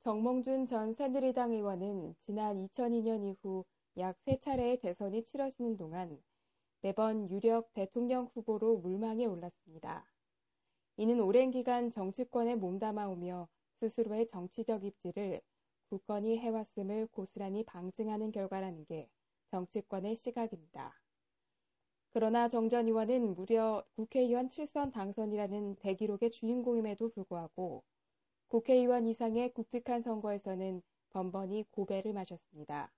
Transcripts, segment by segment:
정몽준 전 새누리당 의원은 지난 2002년 이후 약 3차례의 대선이 치러지는 동안 매번 유력 대통령 후보로 물망에 올랐습니다. 이는 오랜 기간 정치권에 몸담아오며 스스로의 정치적 입지를 굳건히 해왔음을 고스란히 방증하는 결과라는 게 정치권의 시각입니다. 그러나 정 전 의원은 무려 국회의원 7선 당선이라는 대기록의 주인공임에도 불구하고 국회의원 이상의 굵직한 선거에서는 번번이 고배를 마셨습니다.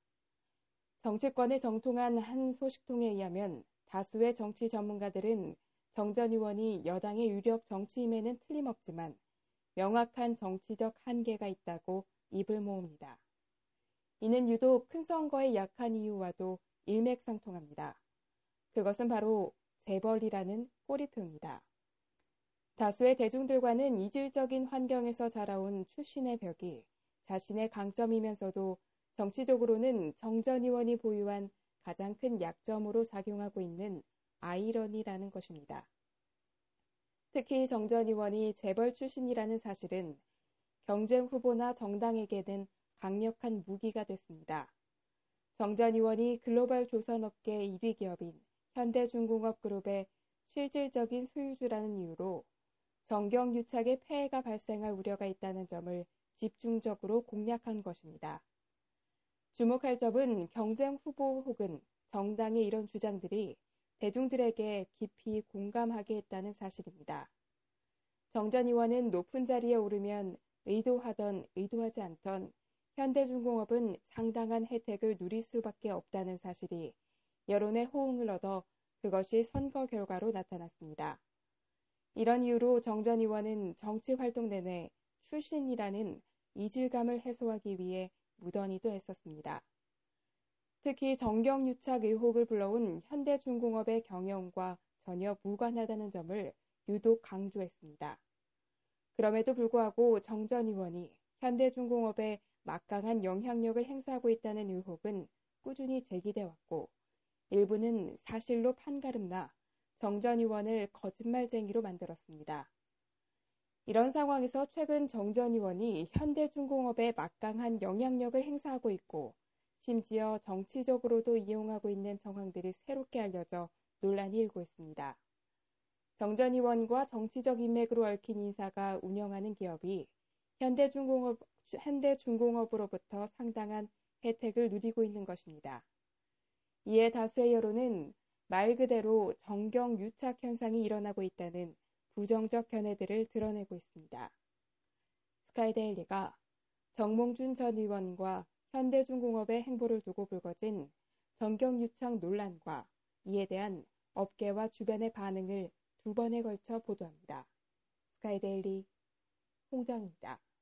정치권에 정통한 한 소식통에 의하면 다수의 정치 전문가들은 정 전 의원이 여당의 유력 정치임에는 틀림없지만 명확한 정치적 한계가 있다고 입을 모읍니다. 이는 유독 큰 선거에 약한 이유와도 일맥상통합니다. 그것은 바로 재벌이라는 꼬리표입니다. 다수의 대중들과는 이질적인 환경에서 자라온 출신의 벽이 자신의 강점이면서도 정치적으로는 정 전 의원이 보유한 가장 큰 약점으로 작용하고 있는 아이러니라는 것입니다. 특히 정 전 의원이 재벌 출신이라는 사실은 경쟁 후보나 정당에게는 강력한 무기가 됐습니다. 정 전 의원이 글로벌 조선업계 1위 기업인 현대중공업 그룹의 실질적인 소유주라는 이유로 정경유착의 폐해가 발생할 우려가 있다는 점을 집중적으로 공략한 것입니다. 주목할 점은 경쟁 후보 혹은 정당의 이런 주장들이 대중들에게 깊이 공감하게 했다는 사실입니다. 정 전 의원은 높은 자리에 오르면 의도하던 의도하지 않던 현대중공업은 상당한 혜택을 누릴 수밖에 없다는 사실이 여론의 호응을 얻어 그것이 선거 결과로 나타났습니다. 이런 이유로 정 전 의원은 정치 활동 내내 출신이라는 이질감을 해소하기 위해 무던히도 애썼습니다. 특히 정경유착 의혹을 불러온 현대중공업의 경영과 전혀 무관하다는 점을 유독 강조했습니다. 그럼에도 불구하고 정 전 의원이 현대중공업에 막강한 영향력을 행사하고 있다는 의혹은 꾸준히 제기돼 왔고 일부는 사실로 판가름나 정 전 의원을 거짓말쟁이로 만들었습니다. 이런 상황에서 최근 정 전 의원이 현대중공업에 막강한 영향력을 행사하고 있고 심지어 정치적으로도 이용하고 있는 정황들이 새롭게 알려져 논란이 일고 있습니다. 정 전 의원과 정치적 인맥으로 얽힌 인사가 운영하는 기업이 현대중공업으로부터 상당한 혜택을 누리고 있는 것입니다. 이에 다수의 여론은 말 그대로 정경유착 현상이 일어나고 있다는 부정적 견해들을 드러내고 있습니다. 스카이데일리가 정몽준 전 의원과 현대중공업의 행보를 두고 불거진 정경유착 논란과 이에 대한 업계와 주변의 반응을 2번에 걸쳐 보도합니다. 스카이데일리 홍정입니다.